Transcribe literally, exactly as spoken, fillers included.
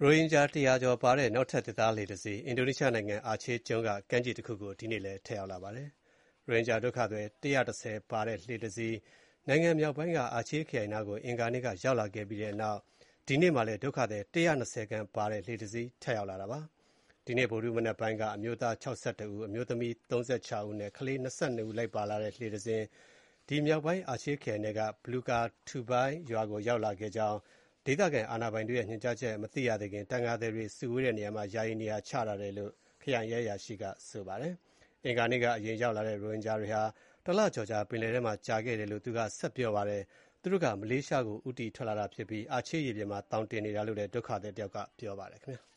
ရိုဟင်ဂျာ တစ်ရာကျော်ပါတဲ့ နောက်ထပ်သစ်သားလှေတစ်စီး အင်ဒိုနီးရှားနိုင်ငံ အာချေးကျွန်းက ကမ်းခြေတစ်ခုကို ဒီနေ့လည်း ထပ်ရောက်လာပါတယ်။ ရိုဟင်ဂျာဒုက္ခသည် ၁၁၀ ပါတဲ့ လှေတစ်စီး နိုင်ငံမြောက်ပိုင်းက အာချေးခရိုင်နားကို အင်္ဂါနေ့က ရောက်လာခဲ့ပြီးတဲ့နောက် ဒီနေ့မှာလည်း ဒုက္ခသည် ၁၂၀ ခန့်ပါတဲ့ လှေတစ်စီး ထပ်ရောက်လာတာပါ။ ဒီနေ့ ဗုဒ္ဓဟူးမနက်ပိုင်းက အမျိုးသား ၆၁ ဦး၊ အမျိုးသမီး ၃၆ ဦးနဲ့ ကလေး ၂၂ ဦး လိုက်ပါလာတဲ့ လှေတစ်စင်း မြောက်ပိုင်း အာချေးခရိုင်ထဲက Buluka Tubai ရွာကို ရောက်လာခဲ့ကြောင်း ဒေသခံအာဏာပိုင်တွေရဲ့ ညွှန်ကြားချက်မသိရသေးခင် သံဃာသည်တွေ စုဝေးတဲ့နေရာမှာ ယာယီနေရာချထားတယ်လို့ ခရိုင်ရဲအရာရှိက ပြောပါတယ်။ အင်္ဂါနေ့က အရင်ရောက်လာတဲ့ ရိုဟင်ဂျာတွေဟာ တစ်လကျော်ကြာ ပင်လယ်ထဲမှာ ကြာခဲ့တယ်လို့ သူက ဆက်ပြောပါတယ်။ သူတို့က မလေးရှားကို ဦးတည်ထွက်လာတာဖြစ်ပြီး အာချေးရေပြင်မှာ သောင်တင်နေတာလို့လည်း ဒုက္ခသည်တစ်ယောက်က ပြောပါတယ်ခင်ဗျာ။